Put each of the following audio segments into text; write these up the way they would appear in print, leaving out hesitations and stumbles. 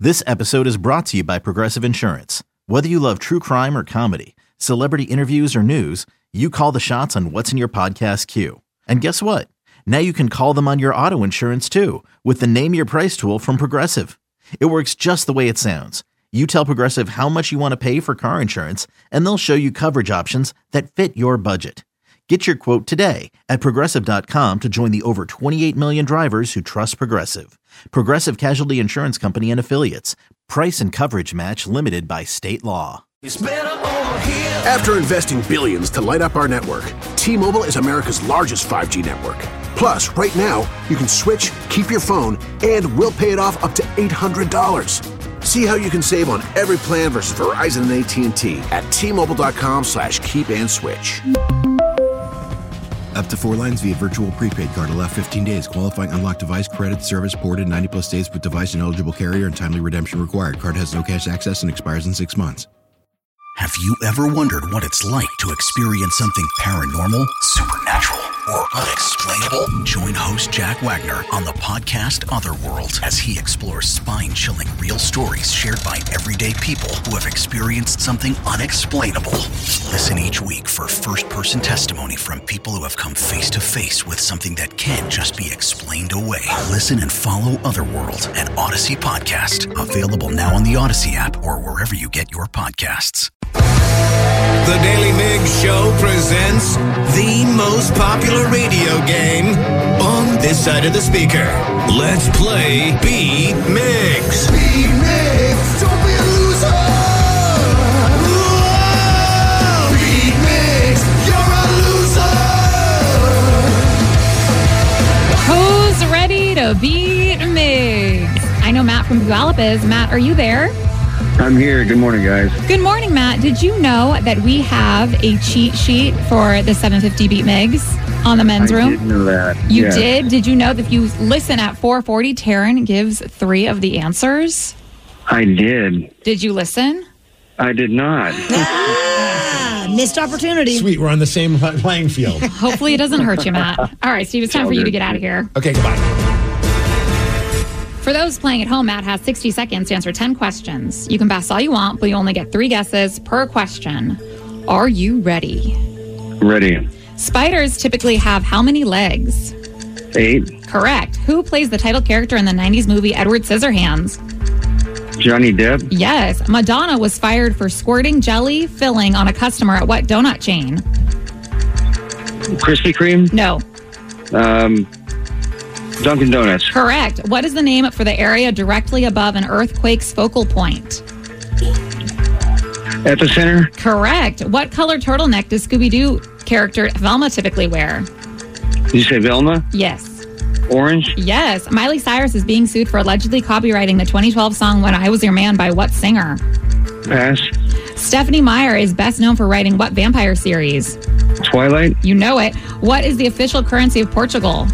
This episode is brought to you by Progressive Insurance. Whether you love true crime or comedy, celebrity interviews or news, you call the shots on what's in your podcast queue. And guess what? Now you can call them on your auto insurance too with the Name Your Price tool from Progressive. It works just the way it sounds. You tell Progressive how much you want to pay for car insurance, and they'll show you coverage options that fit your budget. Get your quote today at Progressive.com to join the over 28 million drivers who trust Progressive. Progressive Casualty Insurance Company and Affiliates. Price and coverage match limited by state law. After investing billions to light up our network, T-Mobile is America's largest 5G network. Plus, right now, you can switch, keep your phone, and we'll pay it off up to $800. See how you can save on every plan versus Verizon and AT&T at T-Mobile.com/keep-and-switch. Up to 4 lines via virtual prepaid card. Allow 15 days. Qualifying unlocked device credit service ported 90-plus days with device and eligible carrier and timely redemption required. Card has no cash access and expires in 6 months. Have you ever wondered what it's like to experience something paranormal, supernatural, or unexplainable? Join host Jack Wagner on the podcast Otherworld as he explores spine-chilling real stories shared by everyday people who have experienced something unexplainable. Listen each week for first-person testimony from people who have come face-to-face with something that can't just be explained away. Listen and follow Otherworld, an Odyssey podcast. Available now on the Odyssey app or wherever you get your podcasts. The Daily Migs Show presents the most popular radio game on this side of the speaker. Let's play Beat Migs. Beat Migs, don't be a loser. Whoa! Beat Migs, you're a loser. Who's ready to beat Migs? I know Matt from Puyallup is. Matt, are you there? I'm here. Good morning, guys. Good morning, Matt. Did you know that we have a cheat sheet for the 750 Beat Migs on the men's room? I did know that. You did? Did you know that if you listen at 4:40, Taryn gives 3 of the answers? I did. Did you listen? I did not. Missed opportunity. Sweet, we're on the same playing field. Hopefully it doesn't hurt you, Matt. All right, Steve, it's time for you to get out of here. Okay, goodbye. For those playing at home, Matt has 60 seconds to answer 10 questions. You can pass all you want, but you only get 3 guesses per question. Are you ready? Ready. Spiders typically have how many legs? 8. Correct. Who plays the title character in the 90s movie Edward Scissorhands? Johnny Depp. Yes. Madonna was fired for squirting jelly filling on a customer at what donut chain? Krispy Kreme. No. Dunkin' Donuts. Correct. What is the name for the area directly above an earthquake's focal point? Epicenter. Correct. What color turtleneck does Scooby-Doo character Velma typically wear? Did you say Velma? Yes. Orange. Yes. Miley Cyrus is being sued for allegedly copywriting the 2012 song When I Was Your Man by what singer? Pass. Stephenie Meyer is best known for writing what vampire series? Twilight. You know it. What is the official currency of Portugal?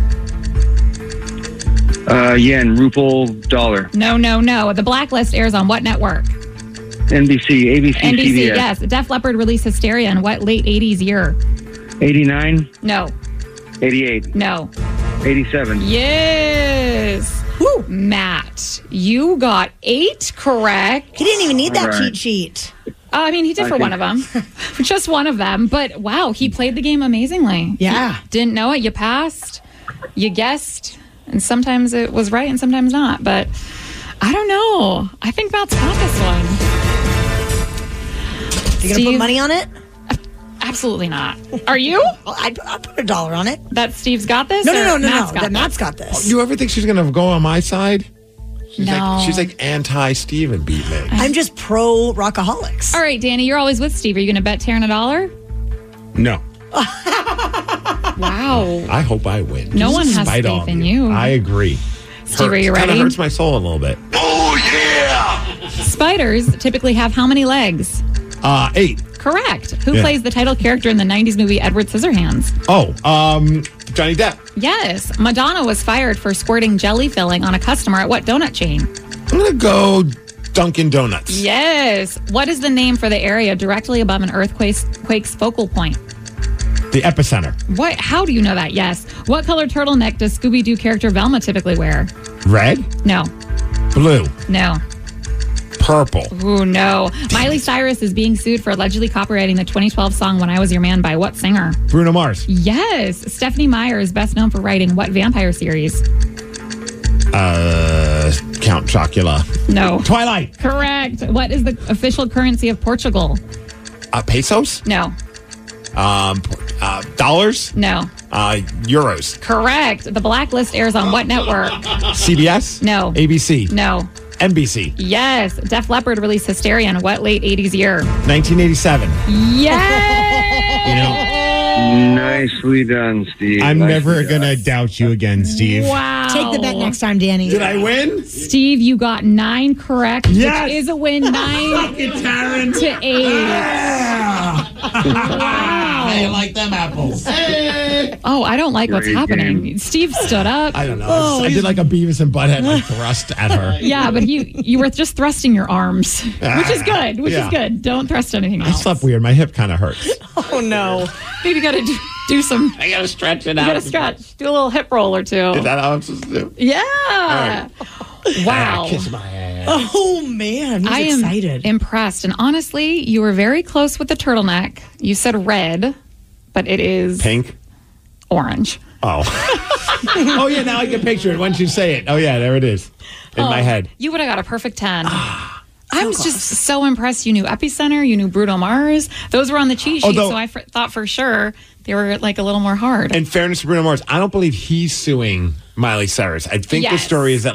Yen, ruble, dollar. No. The Blacklist airs on what network? NBC, ABC, CBS. Yes. Def Leppard released Hysteria in what late 80s year? 89. No. 88. No. 87. Yes. Woo. Matt, you got 8 correct. He didn't even need that cheat sheet. I mean, he did for one of them. Just one of them. But wow, he played the game amazingly. Yeah. Didn't know it. You passed. You guessed. And sometimes it was right and sometimes not. But I don't know. I think Matt's got this one. You going to put money on it? Absolutely not. Are you? Well, I'll put $1 on it. That Steve's got this? No. Matt's got this. You ever think she's going to go on my side? No. She's like anti-Steve and Beat Migs. I'm just pro-rockaholics. All right, Danny, you're always with Steve. Are you going to bet Taryn $1? No. Wow. I hope I win. No one has Spite faith in you. I agree. Steve, are you ready? Kind of hurts my soul a little bit. Oh, yeah! Spiders typically have how many legs? 8. Correct. Who plays the title character in the 90s movie Edward Scissorhands? Johnny Depp. Yes. Madonna was fired for squirting jelly filling on a customer at what donut chain? I'm going to go Dunkin' Donuts. Yes. What is the name for the area directly above an earthquake's focal point? The epicenter. What? How do you know that? Yes. What color turtleneck does Scooby-Doo character Velma typically wear? Red? No. Blue? No. Purple. Ooh, no. Miley Cyrus is being sued for allegedly copyrighting the 2012 song When I Was Your Man by what singer? Bruno Mars. Yes. Stephanie Meyer is best known for writing what vampire series? Count Chocula. No. Twilight. Correct. What is the official currency of Portugal? Pesos? No. Dollars? No. Euros. Correct. The Blacklist airs on what network? CBS? No. ABC? No. NBC. Yes. Def Leppard released Hysteria in what late 80s year? 1987. Yes. You know, Nicely done, Steve. I'm Nicely never done. going to doubt you again, Steve. Wow. Take the bet next time, Danny. Did I win? Steve, you got 9 correct, Yes. which is a win. 9 to 8. Wow. I like them apples. Oh, I don't like what's Great happening. game. Steve stood up. I don't know. I did like a Beavis and Butthead like thrust at her. Yeah, but you were just thrusting your arms, which is good. Which is good. Don't thrust anything I else. slept weird. My hip kind of hurts. Oh, no. Maybe you got to do some. I got to stretch it You got to stretch. Do a little hip roll or two. Is that how I'm supposed to do? Yeah. Wow. Kiss my ass. Oh, man. I He's am excited. impressed. And honestly, you were very close with the turtleneck. You said red, but it is Pink? orange. Oh. Oh, yeah, now I can picture it once you say it. Oh, yeah, there it is in my head. You would have got a perfect 10. I was just so impressed. You knew Epicenter. You knew Bruno Mars. Those were on the cheat sheet, Although- so I thought for sure they were like a little more hard. In fairness to Bruno Mars, I don't believe he's suing Miley Cyrus. I think the Yes. story is that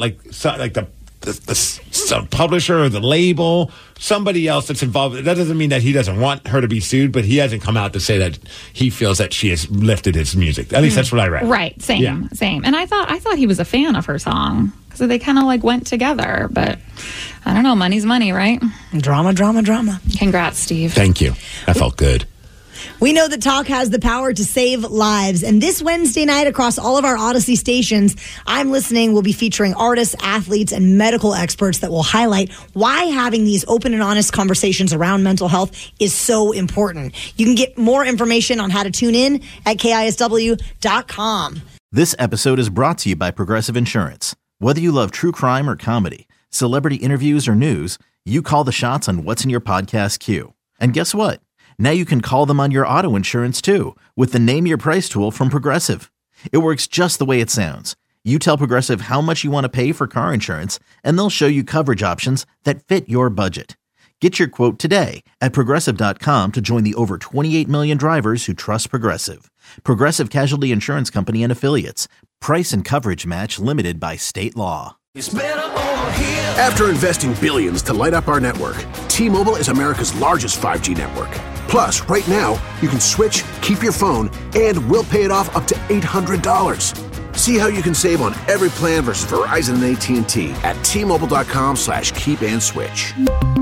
the publisher or the label, somebody else that's involved. That doesn't mean that he doesn't want her to be sued, but he hasn't come out to say that he feels that she has lifted his music. At least that's what I read. Right. Same. Yeah. Same. And I thought he was a fan of her song because they kind of like went together. But I don't know. Money's money, right? Drama, drama, drama. Congrats, Steve. Thank you. That felt good. We know that talk has the power to save lives. And this Wednesday night, across all of our Odyssey stations, I'm Listening will be featuring artists, athletes, and medical experts that will highlight why having these open and honest conversations around mental health is so important. You can get more information on how to tune in at KISW.com. This episode is brought to you by Progressive Insurance. Whether you love true crime or comedy, celebrity interviews or news, you call the shots on what's in your podcast queue. And guess what? Now you can call them on your auto insurance too with the Name Your Price tool from Progressive. It works just the way it sounds. You tell Progressive how much you want to pay for car insurance, and they'll show you coverage options that fit your budget. Get your quote today at Progressive.com to join the over 28 million drivers who trust Progressive. Progressive Casualty Insurance Company and Affiliates. Price and coverage match limited by state law. After investing billions to light up our network, T-Mobile is America's largest 5G network. Plus, right now, you can switch, keep your phone, and we'll pay it off up to $800. See how you can save on every plan versus Verizon and AT&T at T-Mobile.com/keep-and-switch.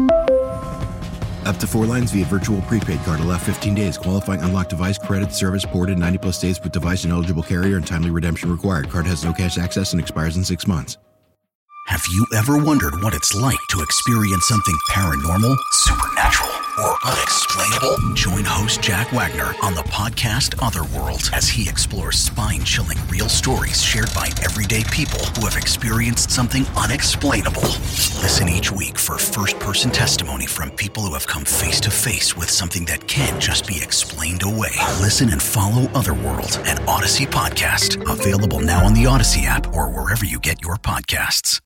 Up to 4 lines via virtual prepaid card. Allow 15 days. Qualifying unlocked device credit service ported 90+ days with device and eligible carrier and timely redemption required. Card has no cash access and expires in 6 months. Have you ever wondered what it's like to experience something paranormal, supernatural, or unexplainable? Join host Jack Wagner on the podcast Otherworld as he explores spine-chilling real stories shared by everyday people who have experienced something unexplainable. Listen each week for first-person testimony from people who have come face-to-face with something that can't just be explained away. Listen and follow Otherworld, an Odyssey podcast, available now on the Odyssey app or wherever you get your podcasts.